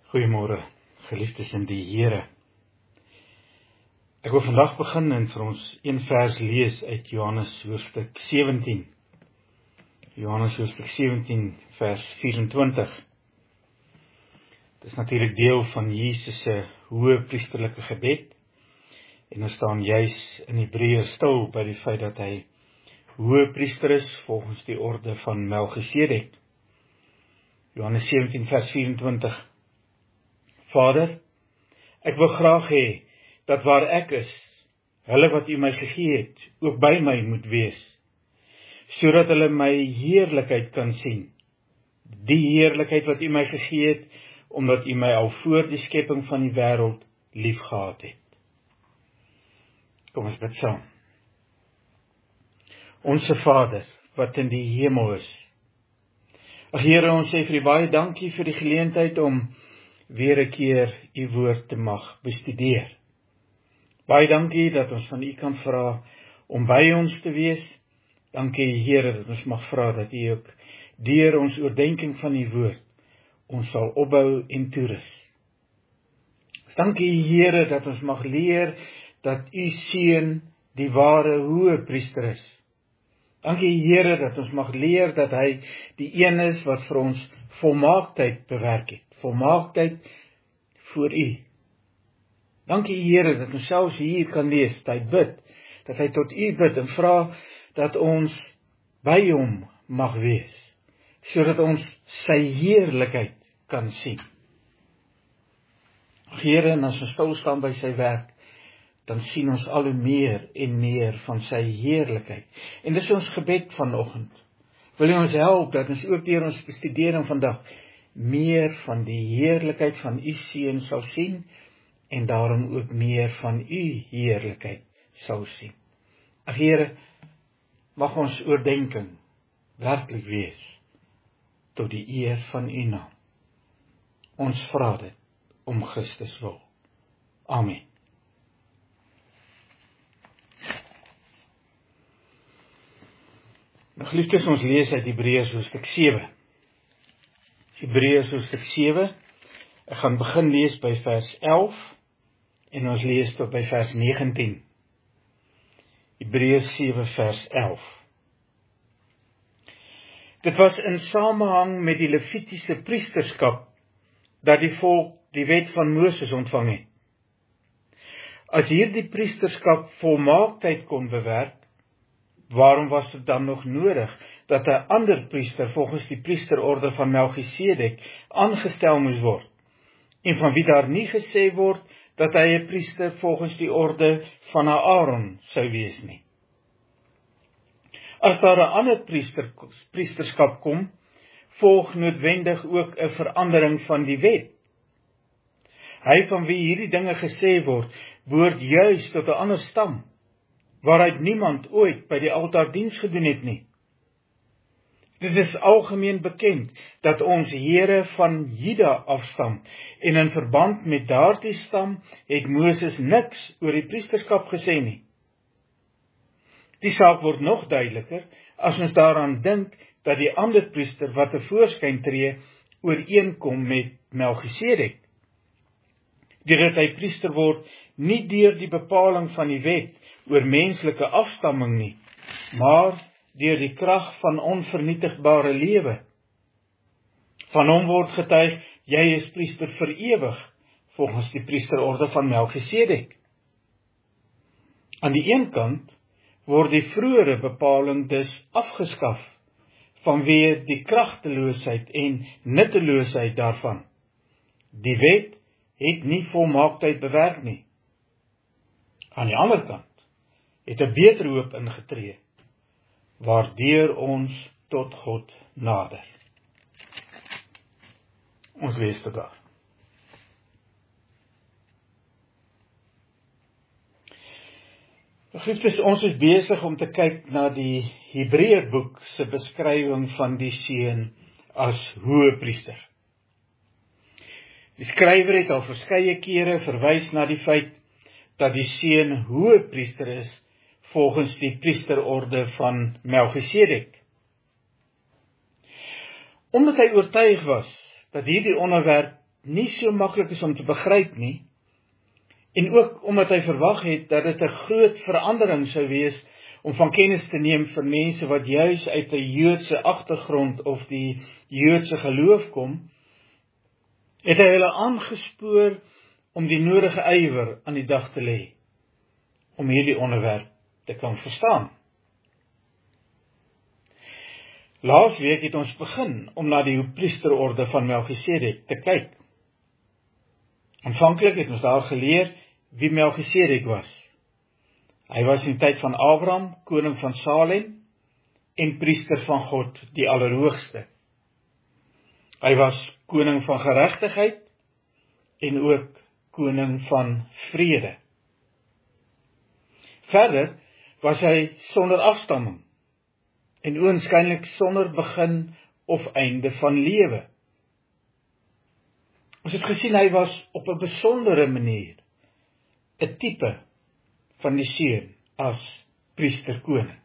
Goeiemôre, geliefdes in die Here. Ek wil vandag begin en vir ons een vers lees uit Johannes hoofstuk 17. Johannes hoofstuk 17 vers 24. Dit is natuurlik deel van Jesus se hoë priesterlike gebed. En ons staan juis in Hebreërs stil by die feit dat hy hoë priester is volgens die orde van Melchisedek. Johannes 17 vers 24. Vader, ek wil graag hê dat waar ek is, hulle wat U my gegee het, ook by my moet wees, sodat hulle my heerlikheid kan sien. Die heerlikheid wat U my gegee het, omdat U my al voor die skepping van die wêreld liefgehad het. Kom ons bid saam. Onse Vader, wat in die hemel is. Ag Here, ons sê vir U baie dankie vir die geleentheid om weer 'n keer U woord te mag bestudeer. Baie dankie dat ons van U kan vra om by ons te wees. Dankie Here dat ons mag vra dat U ook deur ons oordeenking van U woord ons sal opbou en toerus. Dankie Here dat ons mag leer dat U Seun die ware hoë priester is. Dankie Here dat ons mag leer dat hy die een is wat vir ons volmaaktheid bewerk het. Volmaaktheid voor U. Dankie Here dat ons selfs hier kan lees, dat hy bid, dat hy tot U bid en vra dat ons by hom mag wees, sodat ons sy heerlikheid kan sien. Here, en as ons stil staan by sy werk, dan sien ons al hoe meer en meer van sy heerlikheid. En dis ons gebed vanoggend. Wil U ons help dat ons ook deur ons bestudering vandag meer van die heerlikheid van U Seun sal sien en daarom ook meer van U heerlikheid sal sien. Ag Here, mag ons oordeenking werklik wees tot die eer van U naam. Ons vra dit om Christus wil. Amen. Nou geliefdes, ons lees uit Hebreërs hoofstuk 7. Hebreërs hoofstuk 7, ek gaan begin lees by vers 11 en ons lees tot by vers 19. Hebreërs 7 vers 11. Dit was in samehang met die Levitiese priesterskap dat die volk die wet van Moses ontvang het. As hierdie priesterskap volmaaktheid kon bewerk, waarom was dit dan nog nodig dat 'n ander priester volgens die priesterorde van Melchisedek aangestel moes word, en van wie daar nie gesê word dat hy 'n priester volgens die orde van Aaron sou wees nie. As daar 'n ander priesterskap kom, volg noodwendig ook 'n verandering van die wet. Hy van wie hierdie dinge gesê word, behoort juis tot 'n ander stam, waaruit niemand ooit by die altaar diens gedoen het nie. Dit is algemeen bekend dat ons Here van Juda afstam, en in verband met daardie stam het Moses niks oor die priesterskap gesê nie. Die saak word nog duideliker as ons daaraan dink dat die ander priester wat tevoorskyn tree ooreenkom met Melchisedek. Deurdat hy priester word, nie deur die bepaling van die wet oor menslike afstamming nie, maar deur die krag van onvernietigbare lewe. Van hom word getuig, jy is priester vir ewig, volgens die priesterorde van Melchisedek. Aan die een kant word die vroeëre bepaling dus afgeskaf, vanweë die kragteloosheid en nutteloosheid daarvan. Die wet het nie volmaaktheid bewerk nie. Aan die ander kant het 'n beter hoop ingetree, waardeur ons tot God nader. Ons lees tot daar. Geliefdes, ons is besig om te kyk na die Hebreërboek se beskrywing van die Seun as hoëpriester. Die skrywer het al verskeie kere verwys na die feit dat die Seun hoëpriester is volgens die priesterorde van Melchisedek. Omdat hy oortuig was dat hierdie onderwerp nie so maklik is om te begryp nie, en ook omdat hy verwag het dat dit 'n groot verandering sou wees om van kennis te neem vir mense wat juis uit 'n Joodse agtergrond of die Joodse geloof kom, het hy hulle aangespoor om die nodige ywer aan die dag te lê, om hierdie onderwerp te kan verstaan. Laasweek het ons begin om na die priesterorde van Melchisedek te kyk. Aanvanklik het ons daar geleer wie Melchisedek was. Hy was in die tyd van Abraham, koning van Salem, en priester van God, die Allerhoogste. Hy was koning van geregtigheid, en ook koning van vrede. Verder was hy sonder afstamming, en oënskynlik sonder begin of einde van lewe. Ons het gesien hy was op 'n besondere manier 'n tipe van die seun as priesterkoning.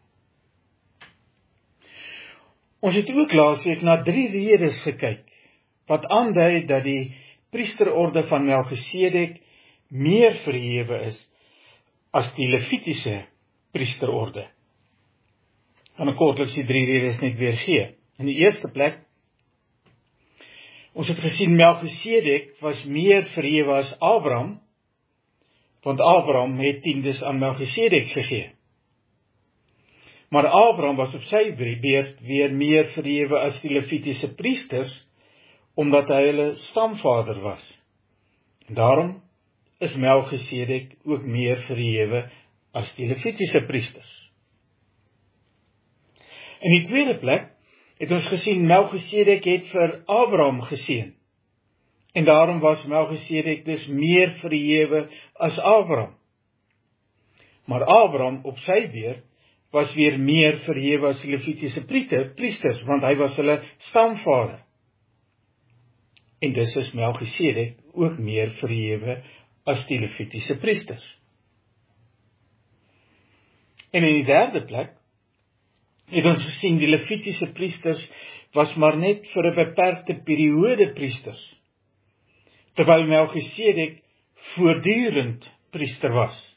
Ons het ook laasweek na 3 redes gekyk, wat aandui dat die priesterorde van Melchisedek meer verhewe is as die Levitiese priesterorde. En ek kortliks die 3 redes net weer gee. In die eerste plek, ons het gesien Melchisedek was meer verhewe as Abraham, want Abraham het tiendes aan Melchisedek gegee. Maar Abraham was op sy beurt weer meer verhewe as die Levitiese priesters, omdat hy hulle stamvader was. En daarom is Melchisedek ook meer verhewe as die Levitiese priesters. In die tweede plek het ons gesien Melchisedek het vir Abraham geseën. En daarom was Melchisedek dus meer verhewe as Abraham. Maar Abraham op sy beurt was weer meer verhewe as die Levitiese priesters, want hy was hulle stamvader. En dus is Melchisedek ook meer verhewe as die Levitiese priesters. En in die derde plek het ons gesien die Levitiese priesters was maar net vir 'n beperkte periode priesters, terwyl Melchisedek voortdurend priester was.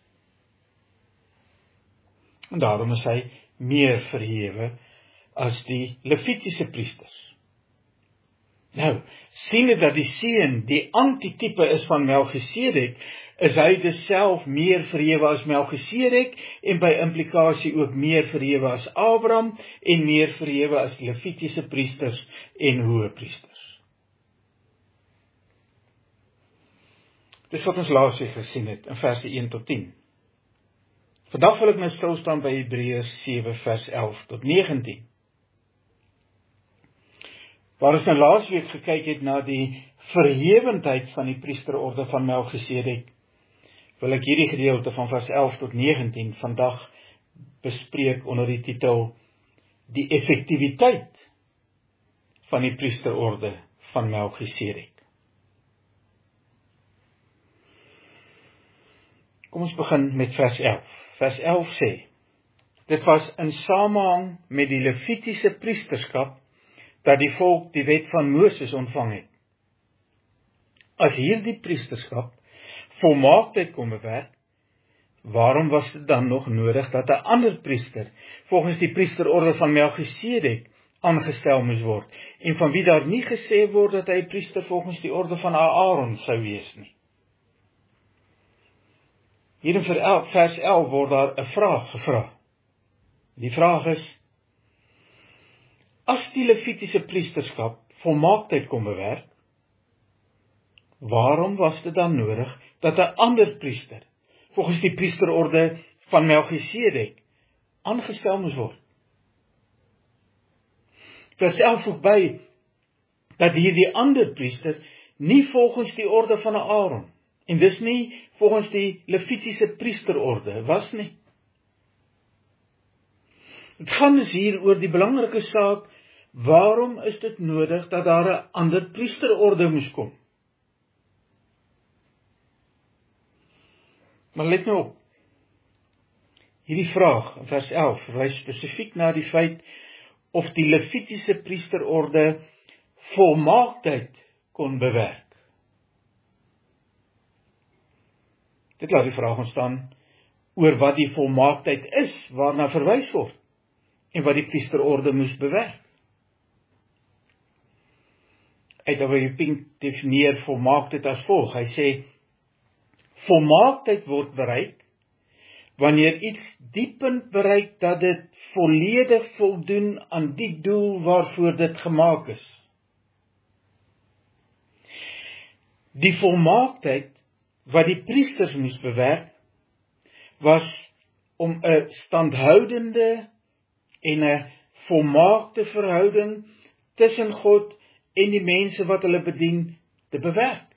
En daarom is hy meer verhewe as die Levitiese priesters. Nou, siende dat die seun die antitype is van Melchisedek, is hy dus self meer verhewe as Melchisedek, en by implikasie ook meer verhewe as Abraham, en meer verhewe as die Levitiese priesters en hoëpriesters. Dis wat ons laasweek gesien het, in verse 1 tot 10. Vandag wil ek nou stil staan by Hebreërs 7 vers 11 tot 19. Waar ons nou laasweek gekyk het na die verhewendheid van die priesterorde van Melchisedek, wil ek hierdie gedeelte van vers 11 tot 19 vandag bespreek onder die titel Die effektiwiteit van die priesterorde van Melchisedek. Kom ons begin met vers 11. Vers 11 sê, dit was in samehang met die Levitiese priesterskap dat die volk die wet van Moses ontvang het. As hierdie priesterskap volmaaktheid kon bewerk, waarom was dit dan nog nodig dat 'n ander priester, volgens die priesterorde van Melchisedek, aangestel moes word, en van wie daar nie gesê word dat hy priester volgens die orde van Aaron sou wees nie? Hier in vers 11 word daar 'n vraag gevra. Die vraag is, as die Levitiese priesterskap volmaaktheid kon bewerk, waarom was dit dan nodig dat 'n ander priester, volgens die priesterorde van Melchisedek, aangestel moes word? Vers 11 voeg by, dat hierdie ander priester nie volgens die orde van Aaron, en dis nie volgens die Levitiese priesterorde was nie. Het gaan dus hier oor die belangrike saak, waarom is dit nodig dat daar 'n ander priesterorde moes kom? Maar let nou op, hierdie vraag, vers 11, verwys spesifiek na die feit of die Levitiese priesterorde volmaaktheid kon bewerk. Dit laat die vraag ontstaan oor wat die volmaaktheid is waarna verwys word en wat die priesterorde moes bewerk. A.W. Pink definieer volmaaktheid as volg. Hy sê, volmaaktheid word bereik wanneer iets die punt bereik dat dit volledig voldoen aan die doel waarvoor dit gemaak is. Die volmaaktheid wat die priesters moes bewerk, was om 'n standhoudende en 'n volmaakte verhouding tussen God en die mense wat hulle bedien te bewerk.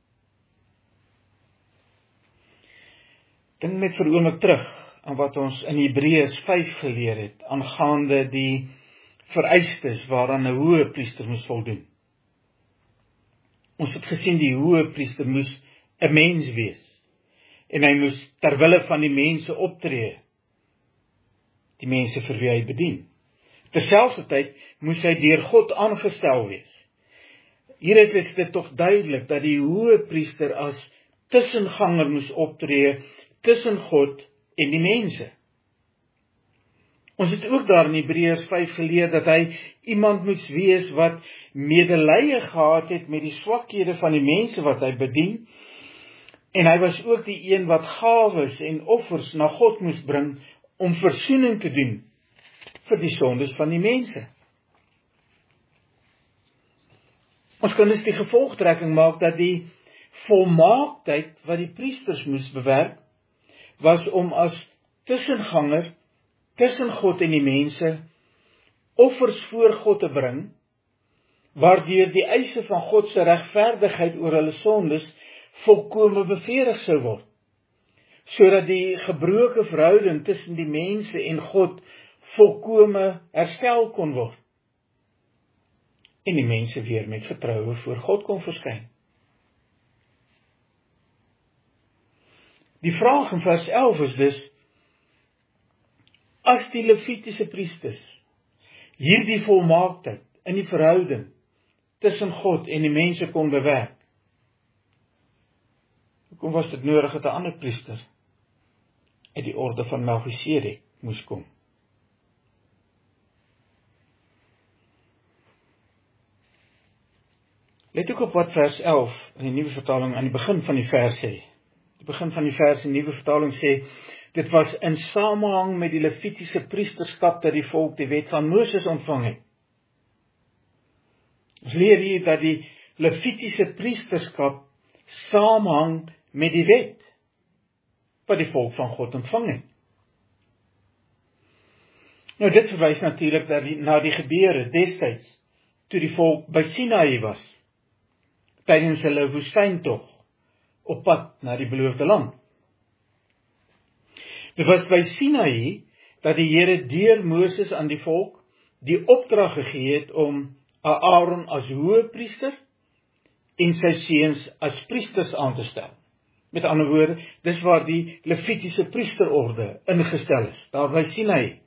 Dink net vir 'n oomblik terug aan wat ons in Hebreërs 5 geleer het, aangaande die vereistes waaraan 'n hoëpriester moes voldoen. Ons het gesien die hoëpriester moes 'n mens wees, en hy moes ter wille van die mense optree, die mense vir wie hy bedien. Terselfdertyd moes hy deur God aangestel wees. Hieruit is dit tog duidelik dat die hoëpriester as tussenganger moes optree tussen God en die mense. Ons het ook daar in Hebreërs 5 geleer dat hy iemand moes wees wat medelee gehad het met die swakhede van die mense wat hy bedien, en hy was ook die een wat gawes en offers na God moes bring om versoening te doen vir die sondes van die mense. Ons kan dus die gevolgtrekking maak dat die volmaaktheid wat die priesters moes bewerk, was om as tussenganger tussen God en die mense offers voor God te bring, waardeur die eise van God se regverdigheid oor hulle sondes volkome bevredig sou word, sodat die gebroke verhouding tussen die mense en God volkome herstel kon word, en die mense weer met vertroue voor God kon verskyn. Die vraag in vers 11 is dus, as die Levitiese priesters hierdie volmaaktheid in die verhouding tussen God en die mense kon bewerk, hoekom was dit nodig dat 'n ander priester uit die orde van Melchisedek moes kom? Let ook op wat vers 11 in die Nuwe Vertaling aan die begin van die vers sê. Die begin van die vers in die Nuwe Vertaling sê, dit was in samehang met die Levitiese priesterskap dat die volk die wet van Moses ontvang het. Ons leer hier dat die Levitiese priesterskap samehang met die wet wat die volk van God ontvang het. Nou dit verwys natuurlik na die gebeure destyds, toe die volk by Sinaï was, tydens hulle woestyntog, op pad na die beloofde land. Dit was by Sinaï, dat die Here deur Moses aan die volk, die opdrag gegee het om Aaron as hoëpriester, en sy seuns as priesters aan te stel. Met ander woorde, dis waar die Levitiese priesterorde ingestel is, daar by Sinaï.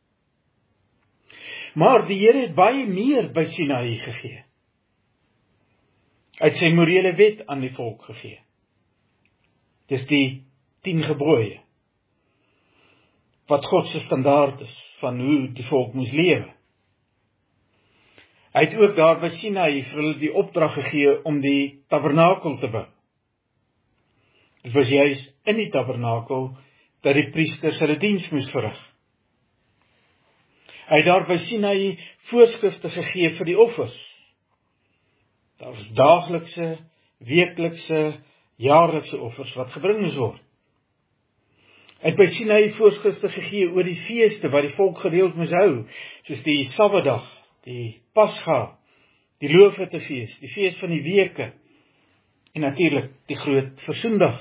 Maar die Here het baie meer by Sinaï gegee. Hy het sy morele wet aan die volk gegee. Dis die 10 gebooie, wat God se standaard is, van hoe die volk moes lewe. Hy het ook daar by Sinaï vir hulle die opdrag gegee om die tabernakel te bou. Dit was juis in die tabernakel dat die priesters hulle diens moes verrig. Hy het daar by Sinaï voorskrifte gegee vir die offers. Daar was daaglikse, weeklikse, jaarlikse offers wat gebring moes word. Hy het by Sinaï voorskrifte gegee oor die feeste wat die volk gereeld moes hou, soos die Sabbatdag, die Pasga, die Loofhuttefees, die fees van die weke, en natuurlik die groot versoendag.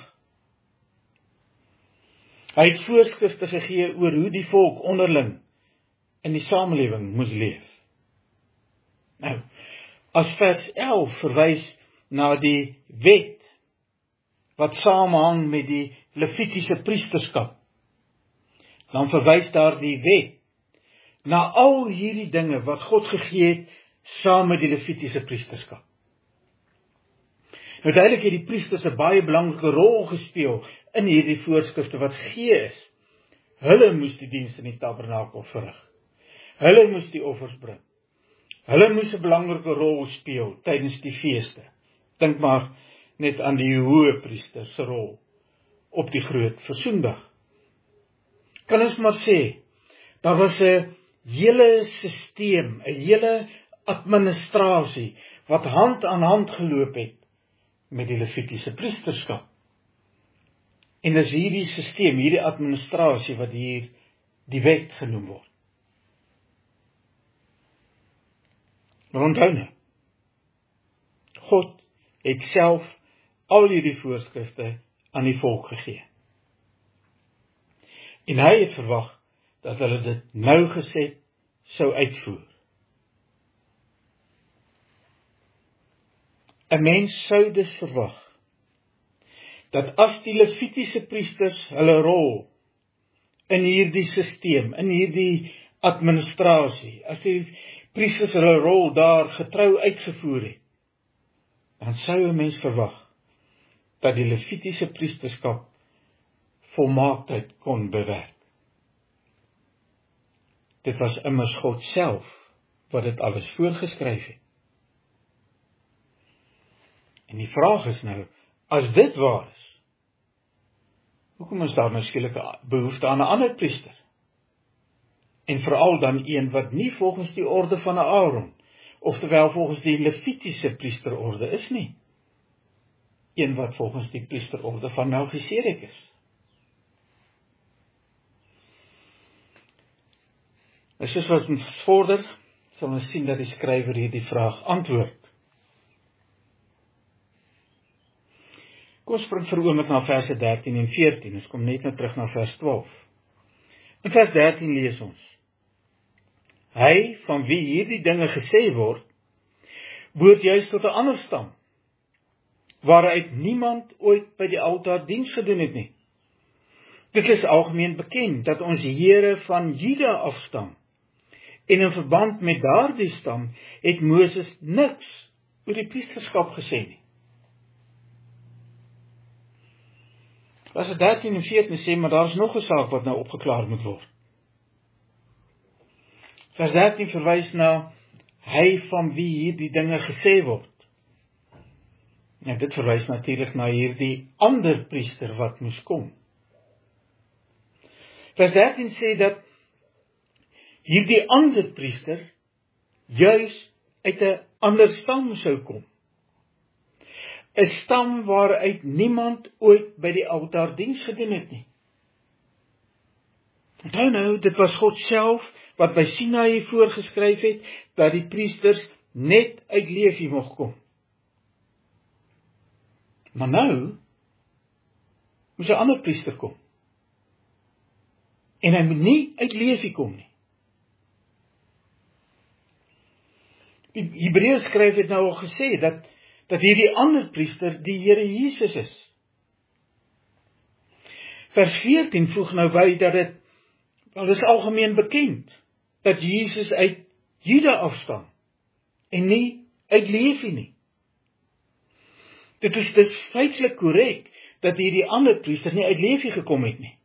Hy het voorskrifte gegee oor hoe die volk onderling in die samelewing moes leef. Nou, as vers 11 verwys na die wet, wat samehang met die Levitiese priesterskap, dan verwys daar die wet na al hierdie dinge wat God gegee het saam met die Levitiese priesterskap. Nou duidelik het die priesters 'n baie belangrike rol gespeel in hierdie voorskrifte wat gegee is. Hulle moes die diens in die tabernakel verrig. Hulle moes die offers bring. Hulle moes 'n belangrike rol speel tydens die feeste. Dink maar net aan die hoëpriester se rol op die groot versoendag. Kan ons maar sê, daar was 'n hele sisteem, 'n hele administrasie wat hand aan hand geloop het met die Levitiese priesterskap. En dis hierdie sisteem, hierdie administrasie wat hier die wet genoem word. Maar onthou nou, God het self al hierdie voorskrifte aan die volk gegee. En hy het verwag dat hulle dit nougeset sou uitvoer. 'n Mens sou dus verwag dat as die Levitiese priesters hulle rol in hierdie sisteem, in hierdie administrasie, as die priesters hulle rol daar getrou uitgevoer het, dan sou 'n mens verwag dat die Levitiese priesterskap volmaaktheid kon bewerk. Dit was immers God self wat dit alles voorgeskryf het. En die vraag is nou, as dit waar is, hoekom is daar nou skielik 'n behoefte aan 'n ander priester? En veral dan een wat nie volgens die orde van Aaron, oftewel volgens die Levitiese priesterorde is nie. Een wat volgens die priesterorde van Melchisedek is. En soos wat ons vorder, sal ons sien dat die skrywer hierdie vraag antwoord. Kom ons spring vir 'n oomblik na verse 13 en 14, ons kom net nou terug na vers 12. In vers 13 lees ons: Hy, van wie hierdie dinge gesê word, behoort juist tot 'n ander stam, waaruit niemand ooit by die altaar diens gedoen het nie. Dit is algemeen bekend, dat ons Here van Juda afstam, en in verband met daardie stam, het Moses niks oor die priesterskap gesê nie. Vers 13 en 14 sê, maar daar is nog 'n saak wat nou opgeklaar moet word. Vers 13 verwys na hy van wie hierdie dinge gesê word. Ja, dit verwys natuurlik na hierdie ander priester wat moes kom. Vers 13 sê dat hierdie ander priester juis uit 'n ander stam sou kom. 'n Stam waaruit niemand ooit by die altaar diens gedoen het nie. Onthou nou, dit was God self wat by Sinaï voorgeskryf het, dat die priesters net uit Levi mocht kom. Maar nou, moes 'n ander priester kom. En hy moet nie uit Levi kom nie. Die Hebreërs skryf het nou al gesê, dat hierdie ander priester die Here Jesus is. Vers 14 voeg nou by dat dit is algemeen bekend, dat Jesus uit Juda afstam, en nie uit Levi nie. Dit is feitelik korrek, dat hierdie ander priester nie uit Levi gekom het nie.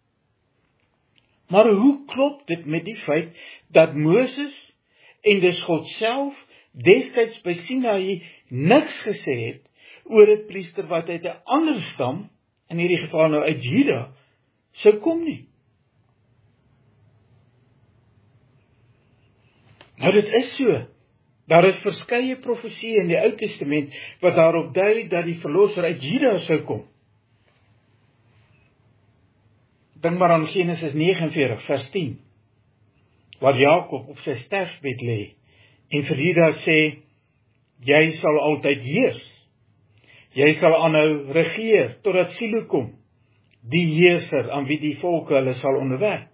Maar hoe klop dit met die feit, dat Moses, en dus God self, destyds by Sinaï niks gesê het, oor 'n priester wat uit 'n ander stam, in hierdie geval nou uit Juda, sou kom nie. Nou dit is so, daar is verskeie profeseë in die Ou Testament, wat daarop dui, dat die verlosser uit Juda sou kom. Dink maar aan Genesis 49 vers 10, waar Jakob op sy sterfbed lê, en vir Juda sê, jy sal altyd heers, jy sal aanhou regeer, totdat Silo kom, die heerser aan wie die volke hulle sal onderwerp.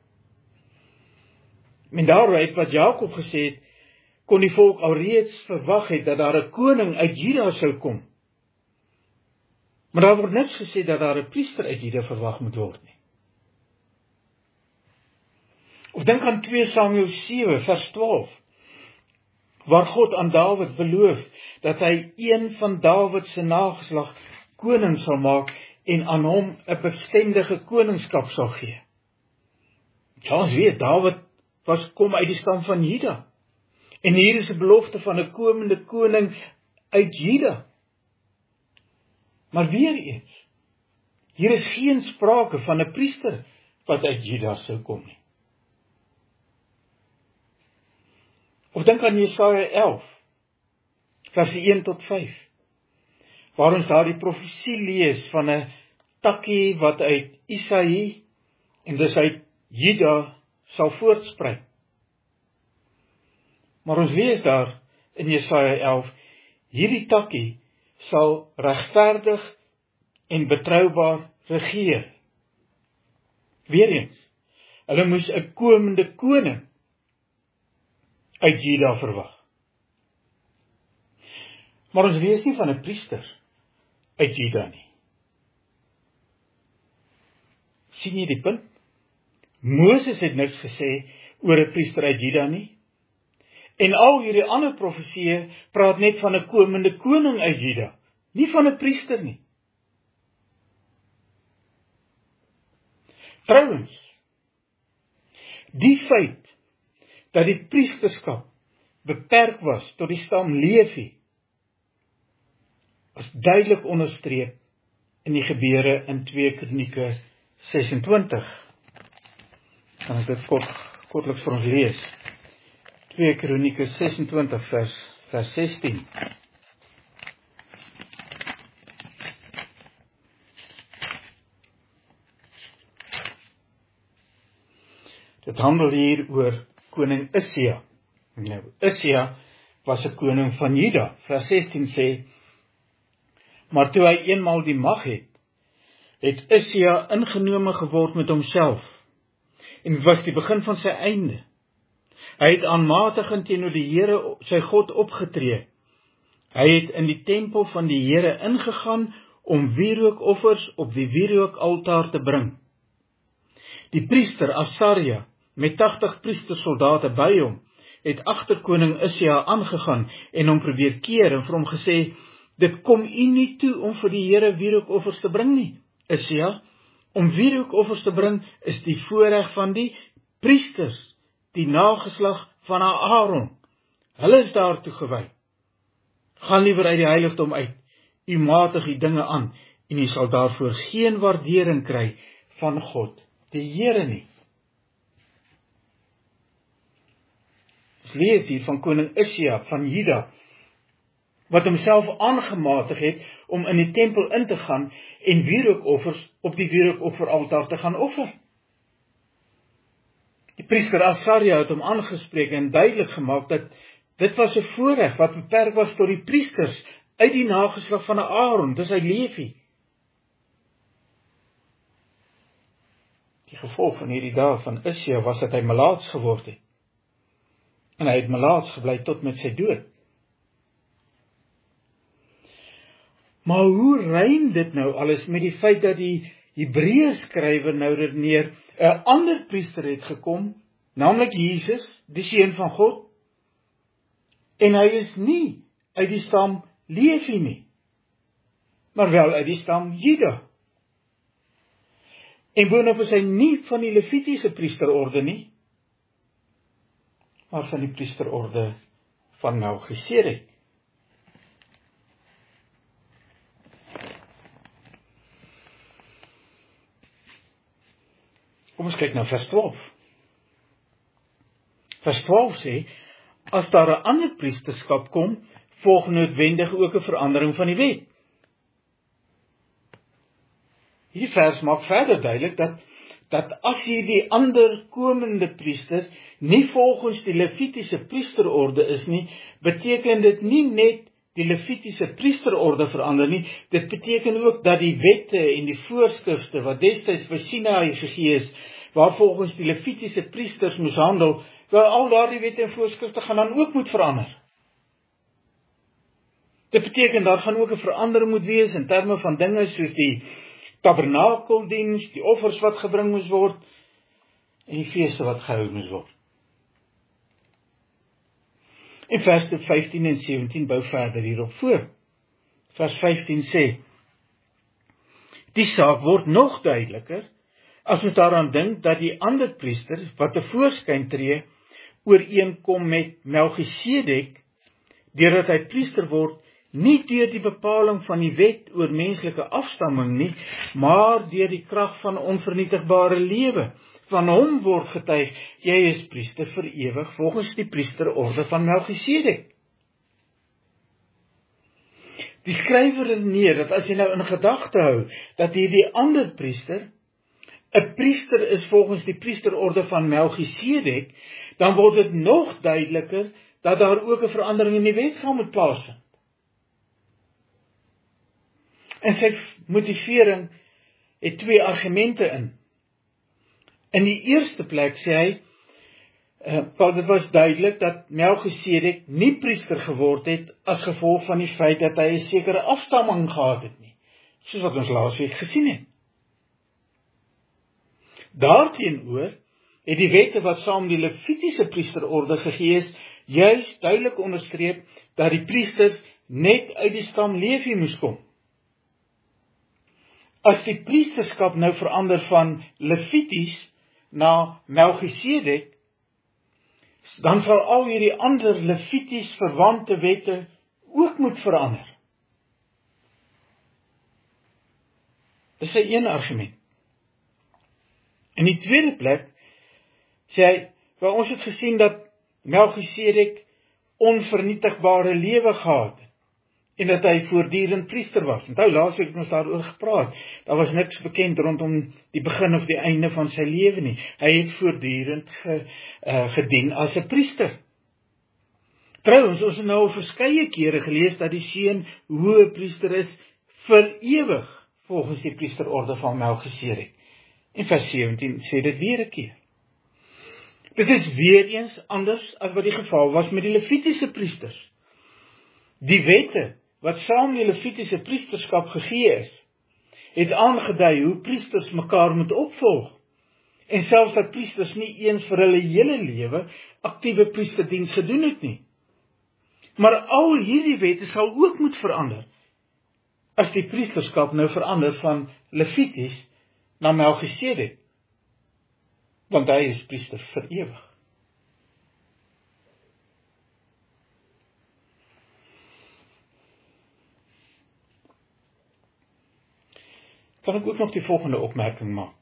En daaruit wat Jakob gesê het, kon die volk alreeds verwag het, dat daar 'n koning uit Juda sou kom. Maar daar word niks gesê, dat daar 'n priester uit Juda verwag moet word nie. Of dink aan 2 Samuel 7 vers 12, waar God aan Dawid beloof, dat hy een van Dawid se nageslag koning sal maak, en aan hom 'n bestendige koningskap sal gee. Ja, ons weet, Dawid kom uit die stam van Juda, en hier is 'n belofte van 'n komende koning uit Juda. Maar weer eens, hier is geen sprake van 'n priester wat uit Juda sou kom nie. Of dink aan Jesaja 11, vers 1 tot 5, waar ons daar die profesie lees van 'n takkie wat uit Isaï, en dus uit Juda, sal voortspruit. Maar ons lees daar in Jesaja 11, hierdie takkie sal regverdig en betroubaar regeer. Weereens, hulle moes 'n komende koning uit Juda verwag. Maar ons lees nie van 'n priester uit Juda nie. Sien jy die punt? Moses het niks gesê oor 'n priester uit Juda nie. En al hierdie ander profesieë praat net van 'n komende koning uit Juda, nie van 'n priester nie. Trouwens, die feit dat die priesterskap beperk was tot die stam Levi, is duidelik onderstreep in die gebeure in 2 Kronieke 26. Kan ek dit kortliks vir ons lees? 2 Kronieke 26 vers 16. Dit handel hier oor koning Ussia. Nou, Ussia was 'n koning van Juda. Vers 16 sê, maar toe hy eenmaal die mag het Ussia ingenome geword met homself, en was die begin van sy einde. Hy het aanmatigend teenoor die Here sy God opgetree. Hy het in die tempel van die Here ingegaan om wierookoffers op die wierookaltaar te bring. Die priester Asaria met 80 priestersoldate by hom het agter koning Ussia aangegaan en hom probeer keer en vir hom gesê, dit kom u nie toe om vir die Here wierookoffers te bring nie. Ussia, om wierookoffers te bring is die voorreg van die priesters, die nageslag van Aaron. Hulle is daartoe gewy. Gaan liewer uit die heiligdom uit, u matig die dinge aan, en u sal daarvoor geen waardering kry van God, die Here nie. Ons lees hier van koning Ussia van Juda, wat homself aangematig het om in die tempel in te gaan en wierookoffers op die wierookofferaltaar te gaan offer. Die priester Asaria het hom aangespreek en duidelik gemaak dat dit was 'n voorreg wat beperk was tot die priesters uit die nageslag van Aaron, dis uit Levi. Die gevolg van hierdie dae van Ussia was dat hy melaats geword het. En hy het melaats gebly tot met sy dood. Maar hoe rym dit nou alles met die feit dat die Hebreërskrywer nou redeneer, 'n ander priester het gekom, naamlik Jesus, die seun van God, en hy is nie uit die stam Levi nie, maar wel uit die stam Juda. En boonop is hy nie van die Levitiese priesterorde nie, maar van die priesterorde van Melchisedek. Kom ons kyk na vers 12. Vers 12 sê, as daar 'n ander priesterskap kom, volg noodwendig ook 'n verandering van die wet. Hierdie vers maak verder duidelik dat as hierdie ander komende priester nie volgens die Levitiese priesterorde is nie, beteken dit nie net die Levitiese priesterorde verander nie, dit beteken ook dat die wette en die voorskrifte wat destyds by Sinaï gegee is, waar volgens die Levitiese priesters moes handel, wel al daardie wette en voorskrifte gaan dan ook moet verander. Dit beteken daar gaan ook 'n verandering moet wees in terme van dinge soos die tabernakeldiens, die offers wat gebring moes word, en die feeste wat gehou moes word. En vers 15 en 17 bou verder hierop voor. Vers 15 sê, die saak word nog duideliker, as ons daaraan dink dat die ander priester, wat tevoorskyn tree, ooreenkom met Melchisedek, deurdat hy priester word, nie deur die bepaling van die wet oor menslike afstamming nie, maar deur die krag van onvernietigbare lewe. Van hom word getuig, jy is priester vir ewig, volgens die priesterorde van Melchisedek. Die skrywer redeneer dat as jy nou in gedagte hou, dat hierdie ander priester, 'n priester is volgens die priesterorde van Melchisedek, dan word dit nog duideliker, dat daar ook 'n verandering in die wet gaan moet plaasvind. En sy motivering het 2 argumente in. In die eerste plek sê hy, want dit was duidelik dat Melchisedek nie priester geword het as gevolg van die feit dat hy 'n sekere afstamming gehad het nie, soos wat ons laasweek gesien het. Daarteenoor het die wette wat saam die Levitiese priesterorde gegee is, juis duidelik onderstreep dat die priesters net uit die stam Levi moes kom. As die priesterskap nou verander van Levities na Melchisedek, dan sal al hierdie ander Levities verwante wette ook moet verander. Dit is sy een argument. In die tweede plek sê hy, wel, ons het gesien dat Melchisedek onvernietigbare lewe gehad het, en dat hy voortdurend priester was. Onthou, laasweek het ons daaroor gepraat. Daar was niks bekend rondom die begin of die einde van sy lewe nie. Hy het voortdurend gedien as 'n priester. Trouwens, ons het nou al verskeie kere gelees dat die seun hoëpriester is vir ewig, volgens die priesterorde van Melchisedek. En vers 17 sê dit weer 'n keer. Dit is weer eens anders as wat die geval was met die Levitiese priesters. Die wette wat saam die Levitiese priesterskap gegee is, het aangedui hoe priesters mekaar moet opvolg, en selfs dat priesters nie eens vir hulle hele lewe aktiewe priesterdiens gedoen het nie. Maar al hierdie wette sal ook moet verander, as die priesterskap nou verander van Levities na Melchisedek, want hy is priester vir ewig. Kan ek ook nog die volgende opmerking maak.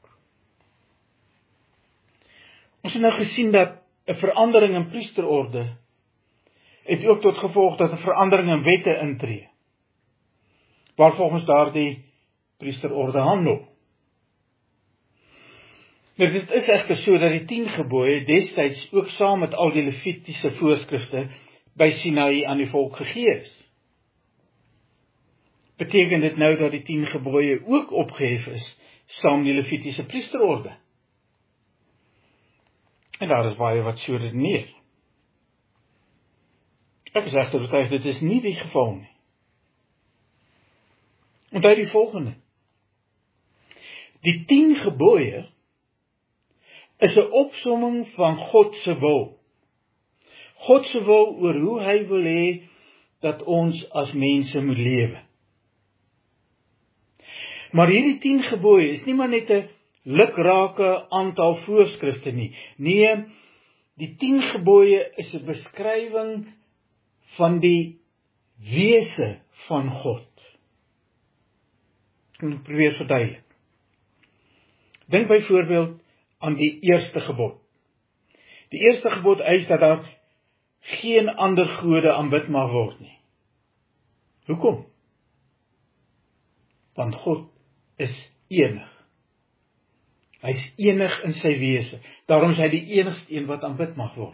Ons het nou gesien dat 'n verandering in priesterorde het ook tot gevolg dat 'n verandering in wette intree, waar volgens daardie priesterorde handel. Nou, dit is egter so dat die 10 gebooie destyds ook saam met al die Levitiese voorskrifte by Sinaï aan die volk gegee is. Beteken dit nou dat die 10 gebooie ook opgehef is, saam die Levitiese priesterorde? En daar is baie wat so redeneer. Ek is egter oortuig, dit is nie die geval nie. Onthou die volgende. Die 10 gebooie is 'n opsomming van God se wil. God se wil oor hoe hy wil hê dat ons as mense moet lewe. Maar hierdie 10 gebooie is nie maar net 'n lukrake aantal voorskrifte nie. Nee, die 10 gebooie is 'n beskrywing van die wese van God. Ek moet probeer verduidelik. Dink byvoorbeeld aan die eerste gebod. Die eerste gebod eis dat daar geen ander gode aanbid mag word nie. Hoekom? Want God is enig. Hy is enig in sy wese. Daarom is hy die enigste een wat aanbid mag word.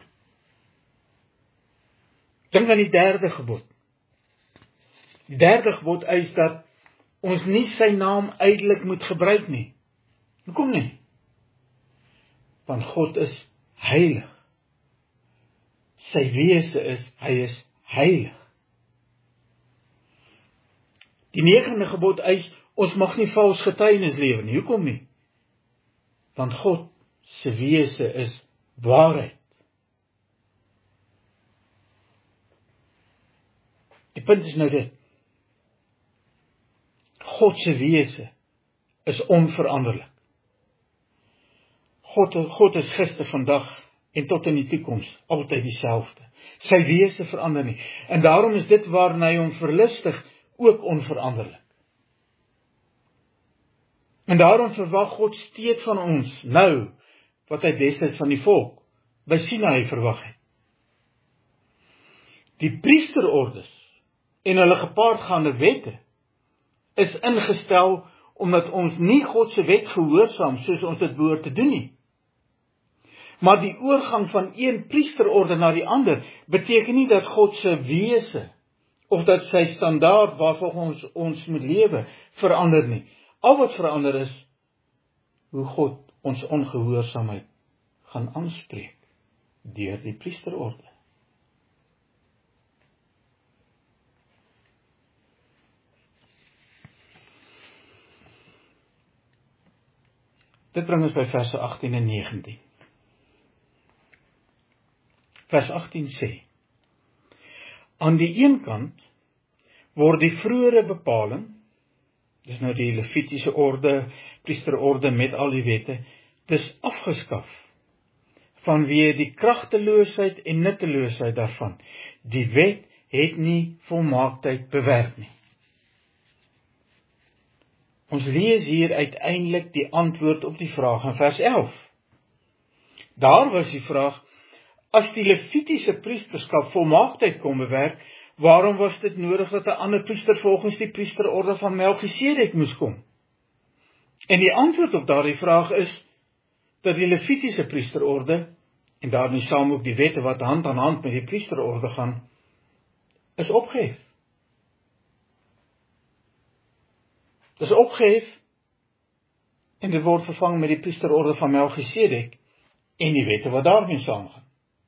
Dink aan die derde gebod. Die derde gebod eis dat ons nie sy naam uitelik moet gebruik nie. Hoekom nie? Want God is heilig. Sy wese is, hy is heilig. Die 9de gebod eis, ons mag nie vals getuienis lewer nie. Hoekom nie? Want God se wese is waarheid. Die punt is nou dit. God se wese is onveranderlik. God is gister, vandag en tot in die toekoms altyd dieselfde. Sy wese verander nie. En daarom is dit waarna hy hom verlustig ook onveranderlik. En daarom verwag God steeds van ons nou wat hy destyds van die volk by Sinaï verwag het. Die priesterordes en hulle gepaardgaande wette is ingestel omdat ons nie God se wet gehoorsaam soos ons dit behoort te doen nie. Maar die oorgang van een priesterorde na die ander beteken nie dat God se wese of dat sy standaard waarvolgens ons moet lewe verander nie. Al wat verander is hoe God ons ongehoorsaamheid gaan aanspreek deur die priesterorde. Dit bring ons by verse 18 en 19. Vers 18 sê: aan die een kant word die vroeëre bepaling, dis nou die Levitiese orde, priesterorde met al die wette, dis afgeskaf, vanweë die kragteloosheid en nutteloosheid daarvan. Die wet het nie volmaaktheid bewerk nie. Ons lees hier uiteindelik die antwoord op die vraag in vers 11. Daar was die vraag, as die Levitiese priesterskap volmaaktheid kon bewerk, waarom was dit nodig dat 'n ander priester volgens die priesterorde van Melchisedek moes kom? En die antwoord op daardie vraag is, dat die Levitiese priesterorde, en daarmee saam ook die wette wat hand aan hand met die priesterorde gaan, is opgehef. Dis opgehef, en dit word vervang met die priesterorde van Melchisedek, en die wette wat daarmee saamgaan.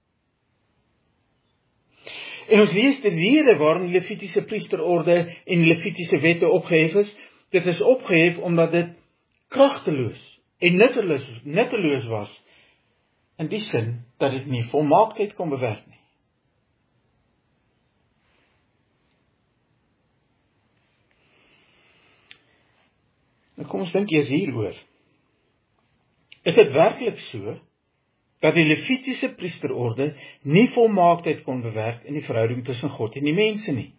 En ons lees die rede waarom die Levitiese priesterorde en die Levitiese wette opgehef is. Dit is opgehef omdat dit kragteloos en nutteloos was, in die sin dat dit nie volmaaktheid kon bewerk nie. Nou kom ons dink eers hieroor. Is dit werklik so dat die Levitiese priesterorde nie volmaaktheid kon bewerk in die verhouding tussen God en die mense nie?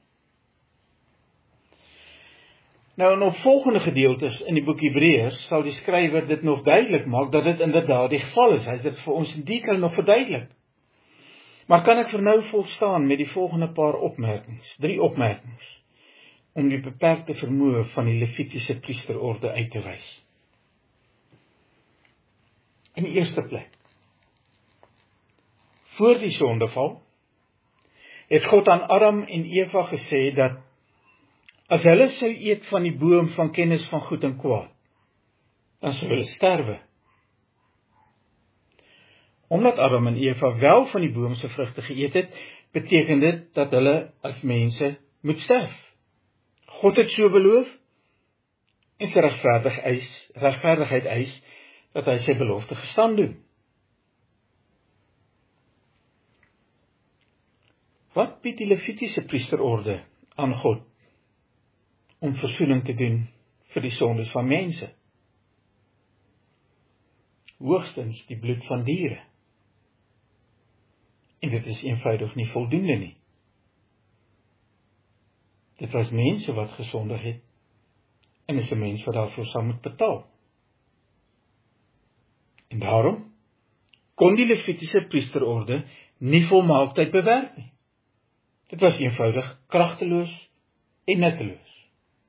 Nou in opvolgende gedeeltes in die boek Hebreërs sal die skrywer dit nog duidelik maak dat dit inderdaad die geval is. Hy het dit vir ons in detail nog verduidelik. Maar kan ek vir nou volstaan met die volgende paar opmerkings, 3 opmerkings, om die beperkte vermoë van die Levitiese priesterorde uit te wys. In die eerste plek, voor die sondeval, het God aan Adam en Eva gesê dat as hulle sou eet van die boom van kennis van goed en kwaad, dan sou hulle sterwe. Omdat Adam en Eva wel van die boom se vrugte geëet het, beteken dit dat hulle as mense moet sterf. God het so beloof, en sy regverdigheid eis, dat hy sy belofte gestand doen. Wat bied die Levitiese priesterorde aan God om versoening te doen vir die sondes van mense? Hoogstens die bloed van diere. En dit is eenvoudig nie voldoende nie. Dit was mense wat gesondig het, en is 'n mens wat daarvoor sal moet betaal. En daarom kon die Levitiese priesterorde nie volmaaktheid bewerk nie. Dit was eenvoudig kragteloos en nutteloos.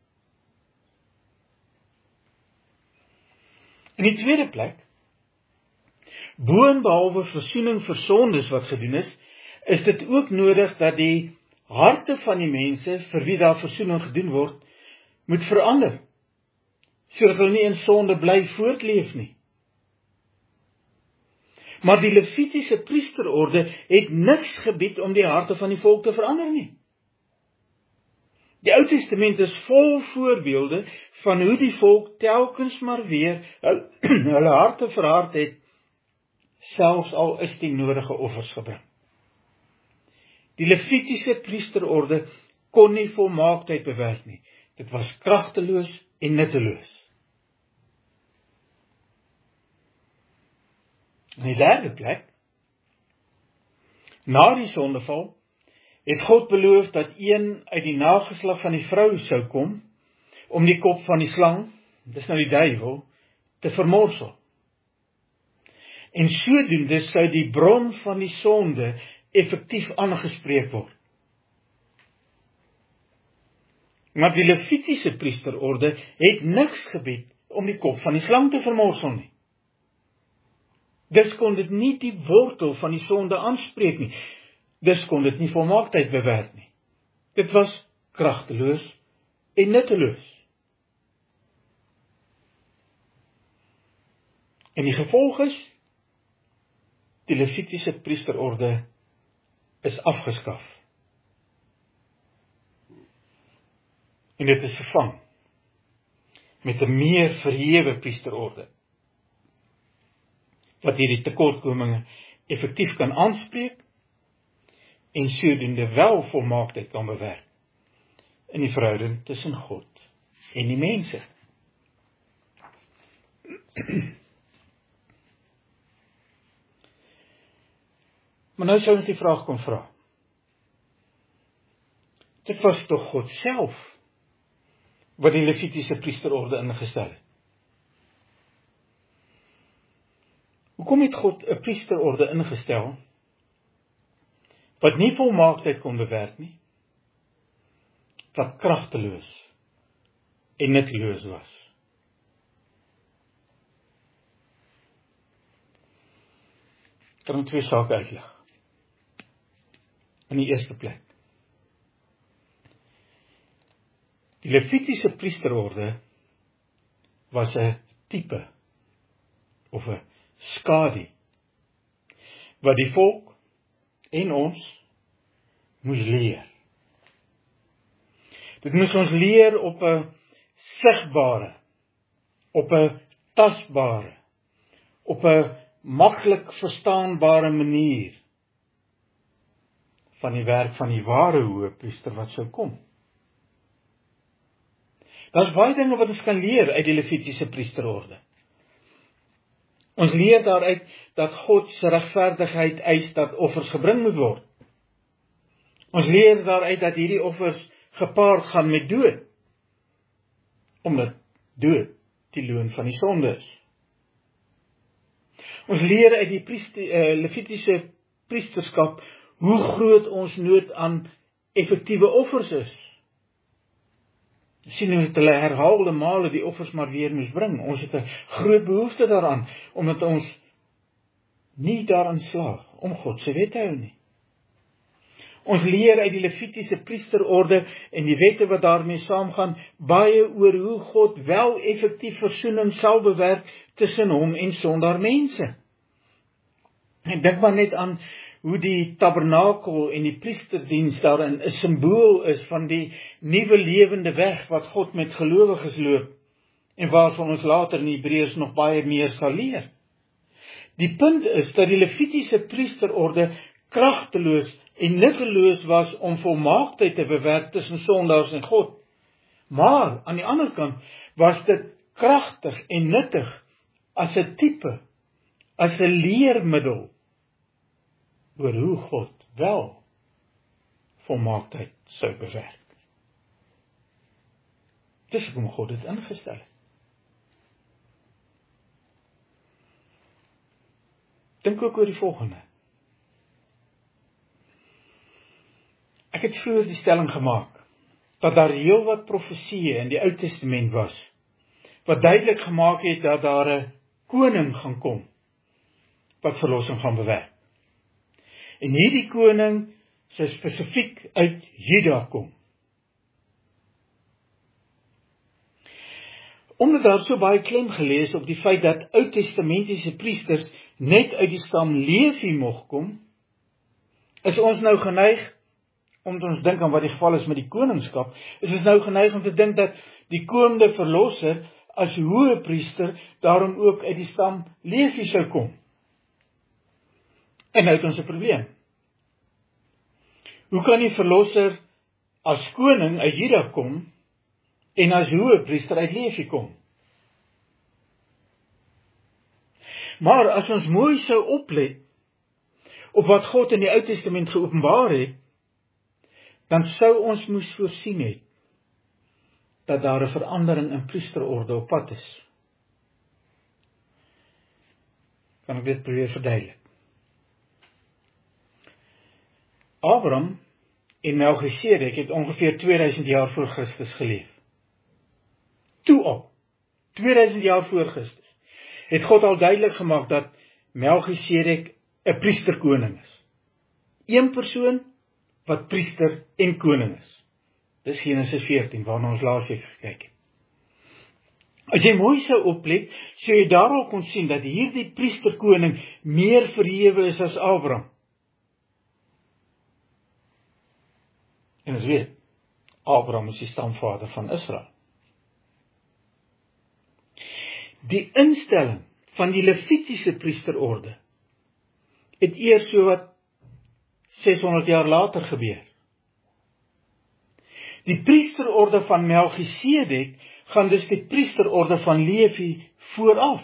In die tweede plek, boonbehalwe versoening vir sondes wat gedoen is dit ook nodig dat die harte van die mense vir wie daar versoening gedoen word, moet verander, sodat hulle nie in sonde bly voortleef nie. Maar die Levitiese priesterorde het niks gebied om die harte van die volk te verander nie. Die Ou Testament is vol voorbeelde van hoe die volk telkens maar weer hulle harte verhard het, selfs al is die nodige offers gebring. Die Levitiese priesterorde kon nie volmaaktheid bewerk nie. Dit was kragteloos en nutteloos. In die derde plek, na die sondeval, het God beloof dat een uit die nageslag van die vrou sou kom, om die kop van die slang, dis nou die duiwel, te vermorsel. En sodoende sou die bron van die sonde effektief aangespreek word. Maar die Levitiese priesterorde het niks gebied om die kop van die slang te vermorsel nie. Dus kon dit nie die wortel van die sonde aanspreek nie. Dus kon dit nie volmaaktheid bewerk nie. Dit was kragteloos en nutteloos. En die gevolg is, die Levitiese priesterorde is afgeskaf. En dit is vervang met 'n meer verhewe priesterorde, wat hierdie tekortkominge effektief kan aanspreek, en sodoende wel volmaaktheid kan bewerk, in die verhouding tussen God en die mense. Maar nou sou ons die vraag kon vra. Dit was tog God self, wat die Levitiese priesterorde ingestel het. Hoekom het God 'n priesterorde ingestel, wat nie volmaaktheid kon bewerk nie, wat kragteloos en nutteloos was? Ek kan 2 sake uitlig. In die eerste plek, die Levitiese priesterorde was 'n tipe of 'n skadu wat die volk en ons moes leer. Dit moes ons leer op 'n sigbare, op 'n tasbare, op 'n maklik verstaanbare manier van die werk van die ware hoëpriester wat sou kom. Daar's baie dinge wat ons kan leer uit die Levitiese priesterorde. Ons leer daaruit dat God se regverdigheid eis dat offers gebring moet word. Ons leer daaruit dat hierdie offers gepaard gaan met dood, omdat dood die loon van die sonde is. Ons leer uit die Levitiese priesterskap hoe groot ons nood aan effektiewe offers is. Sien hoe het hulle herhaalde male die offers maar weer moes bring. Ons het 'n groot behoefte daaraan, omdat ons nie daarin slaag om God se wet te hou nie. Ons leer uit die Levitiese priesterorde en die wette wat daarmee saamgaan, baie oor hoe God wel effektief versoening sal bewerk tussen hom en sondaar mense. En dink maar net aan hoe die tabernakel en die priesterdiens daarin 'n simbool is van die nuwe lewende weg wat God met gelowiges loop, en waarvan ons later in Hebreërs nog baie meer sal leer. Die punt is dat die Levitiese priesterorde kragteloos en nutteloos was om volmaaktheid te bewerk tussen sondaars en God. Maar, aan die ander kant, was dit kragtig en nuttig as 'n tipe, as 'n leermiddel, oor hoe God wel volmaaktheid sou bewerk. Dis hoekom God dit ingestel het. Dink ook oor die volgende. Ek het vroeër die stelling gemaak, dat daar heelwat profesieë in die Ou Testament was, wat duidelik gemaak het dat daar 'n koning gaan kom, wat verlossing gaan bewerk. En hierdie koning sou spesifiek uit Juda kom. Omdat daar so baie klem gelees op die feit dat Oud-testamentiese priesters net uit die stam Levi mocht kom, is ons nou geneig, omdat ons dink aan wat die geval is met die koningskap, is ons nou geneig om te dink dat die komende verlosser as hoëpriester daarom ook uit die stam Levi sou kom. En nou het ons 'n probleem. Hoe kan die verlosser as koning uit Juda kom, en as hoëpriester uit Levi kom. Maar as ons mooi sou oplet, op wat God in die Ou Testament geopenbaar het, dan sou ons moes voorsien het, dat daar 'n verandering in priesterorde op pad is. Kan ek dit probeer verduidelik? Abraham en Melchisedek het ongeveer 2000 jaar voor Christus geleef. Toe al, 2000 jaar voor Christus, het God al duidelik gemaak dat Melchisedek 'n priesterkoning is. Een persoon wat priester en koning is. Dis Genesis 14, waarna ons laasweek gekyk het. As jy mooi sou oplet, sou jy daarop kon sien dat hierdie priesterkoning meer verhewe is as Abraham. En ons weet, Abraham is die stamvader van Israel. Die instelling van die Levitiese priesterorde het eers so wat 600 jaar later gebeur. Die priesterorde van Melchisedek gaan dus die priesterorde van Levi vooraf.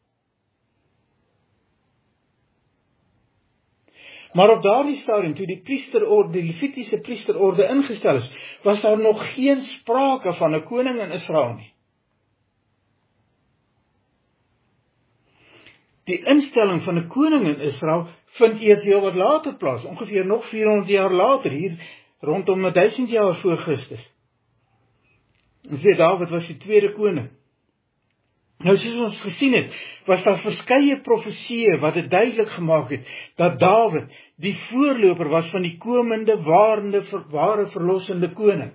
Maar op daardie stadium, toe die Levitiese priesterorde ingestel is, was daar nog geen sprake van 'n koning in Israel nie. Die instelling van 'n koning in Israel vind eers heel wat later plaas, ongeveer nog 400 jaar later, hier rondom 1000 jaar voor Christus. Ons weet, Dawid was die tweede koning. Nou, soos ons gesien het, was daar verskeie profesieë wat dit duidelik gemaak het, dat Dawid die voorloper was van die komende, ware verlossende koning.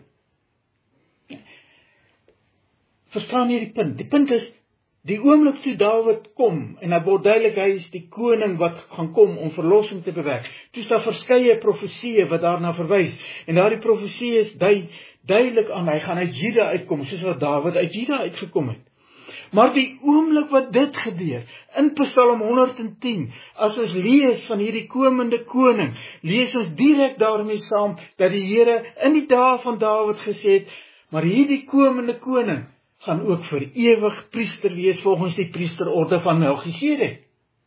Verstaan jy die punt? Die punt is, die oomblik toe Dawid kom, en hy word duidelik, hy is die koning wat gaan kom om verlossing te bewerk. Toe is daar verskeie profesieë wat daarna verwys, en daardie profesieë is duidelik aan, hy gaan uit Juda uitkom, soos wat Dawid uit Juda uitgekom het. Maar die oomblik wat dit gebeur, in Psalm 110, as ons lees van hierdie komende koning, lees ons direk daarmee saam, dat die Here in die dae van Dawid gesê het, maar hierdie komende koning, gaan ook vir ewig priester wees, volgens die priesterorde van Melchisedek.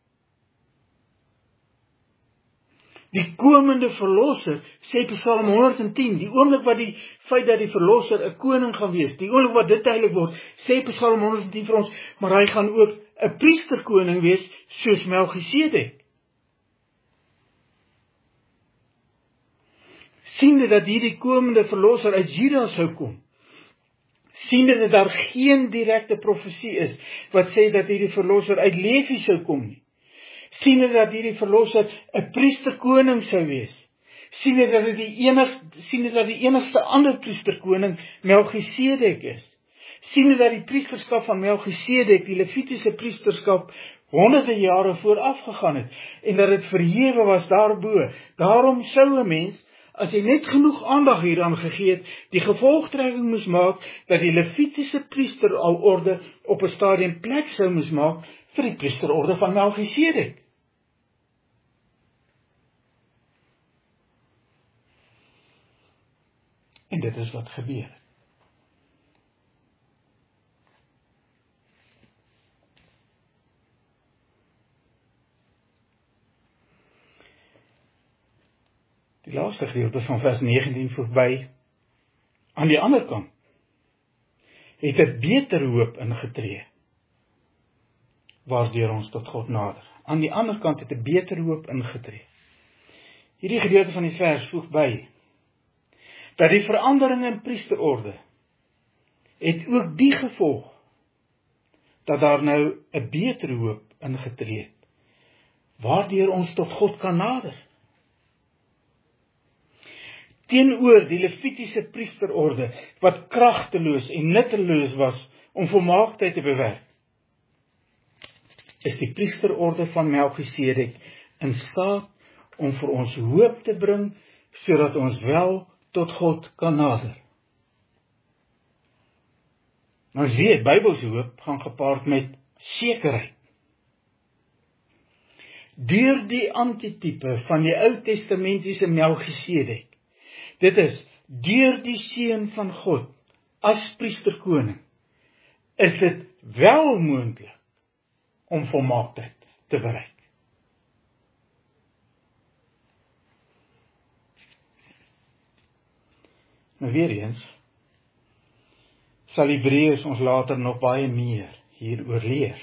Die komende verlosser, sê Psalm 110, die oomblik wat die feit dat die verlosser 'n koning gaan wees, die oomblik wat dit duidelik word, sê Psalm 110 vir ons, maar hy gaan ook 'n priesterkoning wees, soos Melchisedek. Siende dat hierdie komende verlosser uit Juda sou kom, siende dat daar geen direkte profesie is, wat sê dat hierdie verlosser uit Levi sou kom nie, siende dat hierdie verlosser 'n priesterkoning sou wees, siende dat die enigste ander priesterkoning Melchisedek is, siende dat die priesterskap van Melchisedek, die Levitiese priesterskap, honderde jare vooraf gegaan het, en dat dit verhewe was daarbo. Daarom sou 'n mens, as jy net genoeg aandag hieraan gegee het, die gevolgtrekking moes maak, dat die Levitiese priesterorde op 'n stadium plek sou moes maak, vir die priesterorde van Melchisedek. En dit is wat gebeur het. Die laaste gedeelte van vers 19 voorby. Aan die ander kant het 'n beter hoop ingetree, waardeur ons tot God nader. Aan die ander kant het 'n beter hoop ingetree. Hierdie gedeelte van die vers voeg by, dat die verandering in priesterorde het ook die gevolg, dat daar nou 'n beter hoop ingetree het, waardeur ons tot God kan nader. Teenoor die Levitiese priesterorde, wat kragteloos en nutteloos was om volmaaktheid te bewerk, is die priesterorde van Melchisedek in staat om vir ons hoop te bring, sodat ons wel tot God kan nader. Ons weet, Bybelse hoop gaan gepaard met sekerheid. Deur die antitype van die Ou Testamentiese Melchisedek, dit is, deur die Seun van God, as priesterkoning, is dit wel moontlik om volmaaktheid te bereik. Maar weer eens, sal Hebreërs ons later nog baie meer hieroor leer.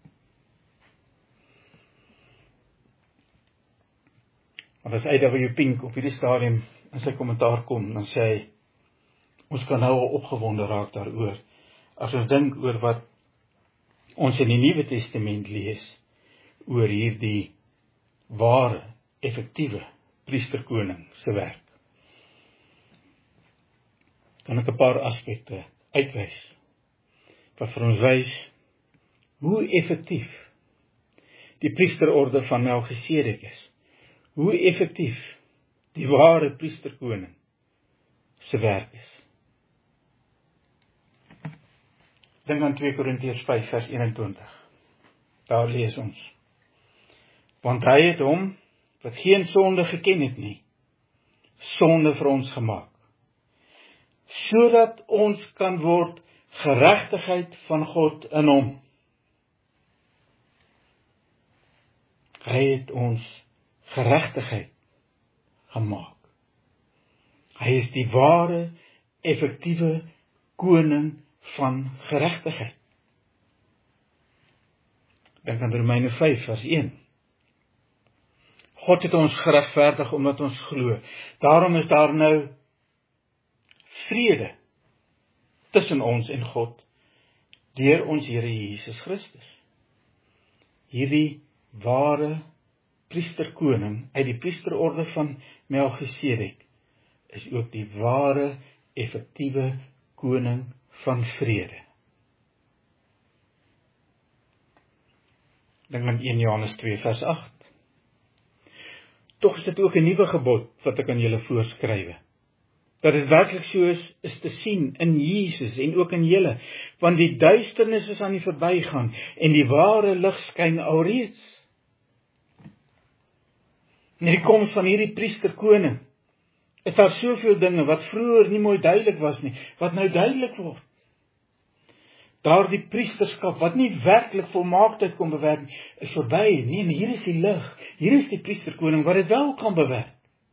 Maar as A.W. Pink op hierdie stadium in sy kommentaar kom, dan sê hy, ons kan nou al opgewonde raak daaroor, as ons dink oor wat ons in die Nuwe Testament lees, oor hierdie ware, effektiewe priesterkoning se werk. Kan ek 'n paar aspekte uitwys, wat vir ons wys, hoe effektief die priesterorde van Melchisedek is, hoe effektief die ware priesterkoning se werk is. Dink aan 2 Korintiërs 5 vers 21. Daar lees ons, want hy het hom, wat geen sonde geken het nie, sonde vir ons gemaak, sodat ons kan word geregtigheid van God in hom. Hy het ons geregtigheid gemaak. Hy is die ware, effektiewe koning van geregtigheid. Dink aan Romeine 5 vers 1. God het ons geregverdig omdat ons glo. Daarom is daar nou vrede tussen ons en God deur ons Here Jesus Christus. Hierdie ware priesterkoning uit die priesterorde van Melchisedek is ook die ware, effektiewe koning van vrede. Dink aan 1 Johannes 2 vers 8. Tog is dit ook 'n nuwe gebod wat ek aan julle voorskrywe, dat dit werklik so is te sien in Jesus en ook in julle, want die duisternis is aan die verbygaan en die ware lig skyn alreeds. Met die koms van hierdie priesterkoning is daar soveel dinge wat vroeër nie mooi duidelik was nie, wat nou duidelik word. Daardie priesterskap wat nie werklik volmaaktheid kon bewerk nie, is verby. Nee, hier is die lig, hier is die priesterkoning wat dit wel kan bewerk.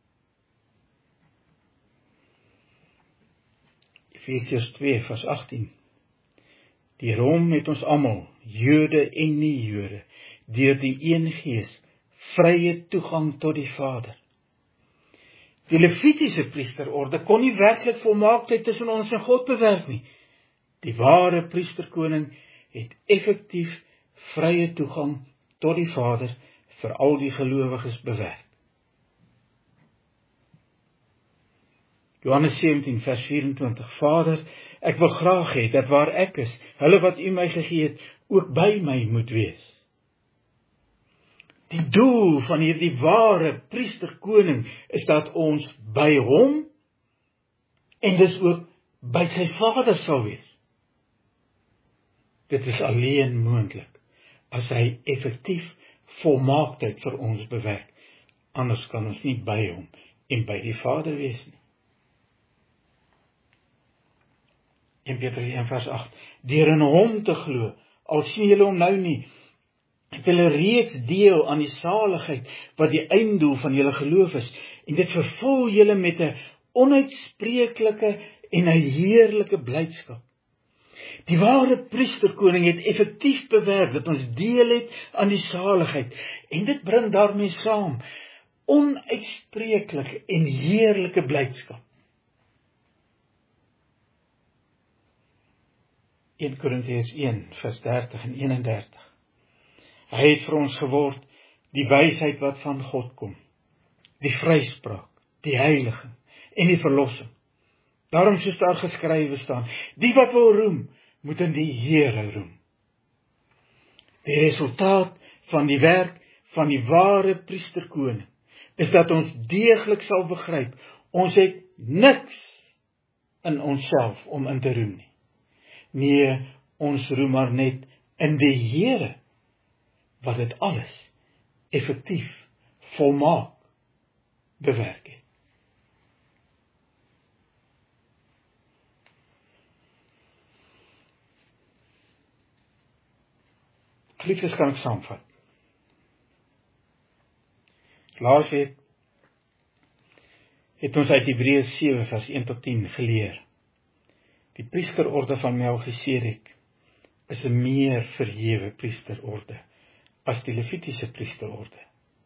Efesiërs 2 vers 18. Deur hom het ons almal, Jode en nie Jode, deur die een Gees, vrye toegang tot die Vader. Die Levitiese priesterorde kon nie werklik volmaaktheid tussen ons en God bewerk nie. Die ware priesterkoning het effektief vrye toegang tot die Vader vir al die gelowiges bewerk. Johannes 17 vers 24. Vader, ek wil graag hê dat waar ek is, hulle wat U my gegee het, ook by my moet wees. Die doel van hierdie ware priesterkoning is dat ons by hom en dus ook by sy Vader sal wees. Dit is alleen moontlik as hy effektief volmaaktheid vir ons bewerk. Anders kan ons nie by hom en by die Vader wees nie. 1 Petrus 1 vers 8. Deur in hom te glo, al sien julle hom nou nie, het julle reeds deel aan die saligheid wat die einddoel van julle geloof is, en dit vervul julle met 'n onuitspreeklike en 'n heerlike blydskap. Die ware priesterkoning het effektief bewerk dat ons deel het aan die saligheid, en dit bring daarmee saam onuitspreeklike en heerlike blydskap. 1 Korintiërs 1 vers 30 en 31. Hy het vir ons geword die wysheid wat van God kom, die vryspraak, die heiliging en die verlossing. Daarom soos daar geskrywe staan, die wat wil roem, moet in die Here roem. Die resultaat van die werk van die ware priesterkoning is dat ons deeglik sal begryp, ons het niks in onsself om in te roem nie. Nee, ons roem maar net in die Here, wat dit alles effektief, volmaak bewerk het. Geliefdes, kan ek saamvat. Laasweek het ons uit Hebreërs 7 vers 1 tot 10 geleer. Die priesterorde van Melchisedek is 'n meer verhewe priesterorde as die Levitiese priesterorde.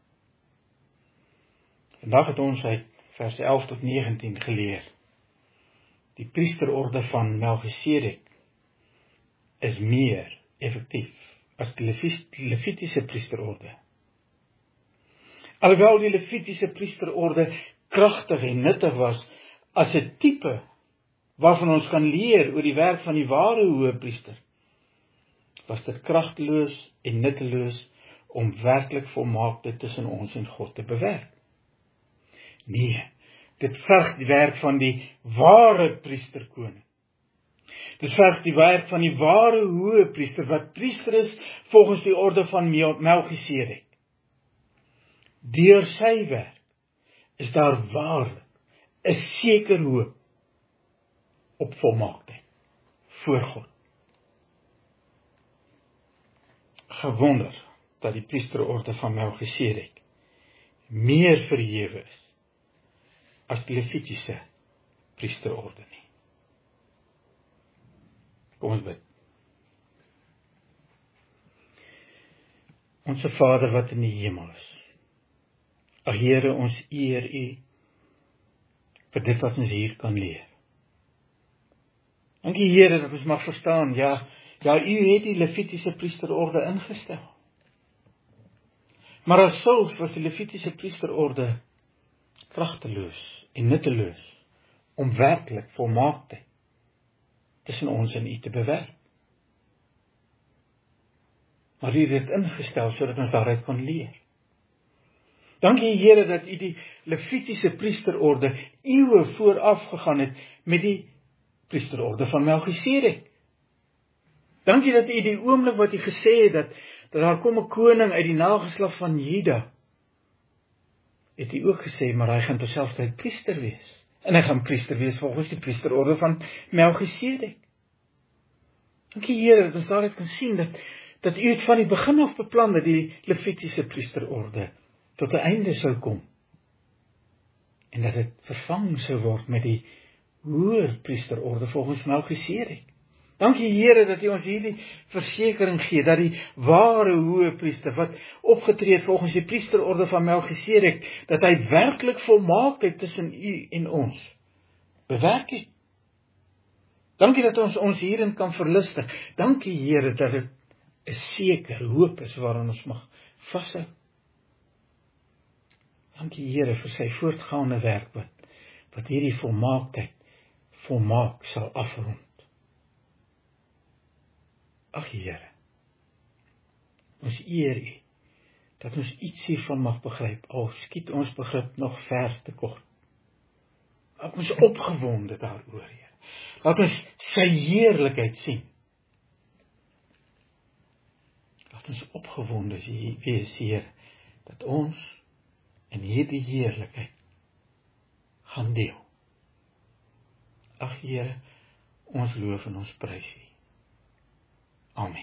Vandag het ons uit vers 11 tot 19 geleer. Die priesterorde van Melchisedek is meer effektief as die Levitiese priesterorde. Alhoewel die Levitiese priesterorde kragtig en nuttig was as 'n tipe waarvan ons kan leer oor die werk van die ware hoëpriester, was dit kragteloos en nutteloos om werklik volmaaktheid tussen ons en God te bewerk. Nee, dit verg die werk van die ware priesterkoning. Dit verg die werk van die ware hoëpriester, wat priester is volgens die orde van Melchisedek. Deur sy werk is daar waarlik 'n seker hoop op volmaaktheid voor God. Gewonder dat die priesterorde van Melchisedek meer verhewe is as die Levitiese priesterorde nie. Kom ons bid. Onse Vader wat in die hemel is. Ag Here, ons eer U vir dit wat ons hier kan leer. Dankie Here dat ons mag verstaan, ja, U het die Levitiese priesterorde ingestel. Maar as sulks was die Levitiese priesterorde kragteloos en nutteloos om werklik volmaaktheid tussen ons en U te bewerk. Maar U het dit ingestel sodat ons daaruit kon leer. Dankie Here dat U die Levitiese priesterorde eeue vooraf gegaan het met die priesterorde van Melchisedek. Dankie dat U die oomblik wat U gesê het dat daar kom 'n koning uit die nageslag van Juda, het U ook gesê, maar hy gaan terselfdertyd priester wees. En hy gaan priester wees volgens die priesterorde van Melchisedek. Dankie Here dat ons daaruit kan sien dat U het van die begin af beplan dat die Levitiese priesterorde tot 'n einde sou kom. En dat dit vervang sou word met die hoër priesterorde volgens Melchisedek. Dankie Here dat U ons hierdie versekering gee, dat die ware hoëpriester wat opgetree het volgens die priesterorde van Melchisedek, dat hy werklik volmaaktheid tussen U en ons bewerk het. Dankie dat ons hierin kan verlustig. Dankie Here dat dit 'n seker hoop is waaraan ons mag vashou. Dankie Here vir sy voortgaande werk wat hierdie volmaaktheid volmaak sal afrond. Ag Here, ons eer U, dat ons iets hiervan mag begryp, al skiet ons begrip nog ver te kort. Laat ons opgewonde daaroor, Here. Laat ons sy heerlikheid sien. Laat ons opgewonde wees, Here, dat ons in hierdie heerlikheid gaan deel. Ag Here, ons loof en ons prys U. Amen.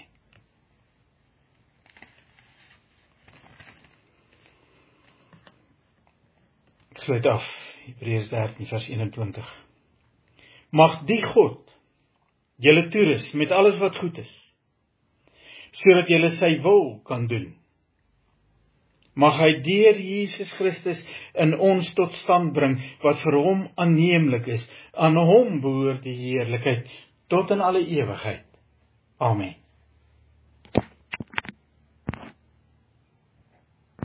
Ek sluit af, Hebreërs 13 vers 21. Mag die God julle toerus met alles wat goed is, sodat julle sy wil kan doen. Mag hy deur Jesus Christus in ons tot stand bring, wat vir hom aanneemlik is. Aan hom behoort die heerlikheid tot in alle ewigheid. Amen.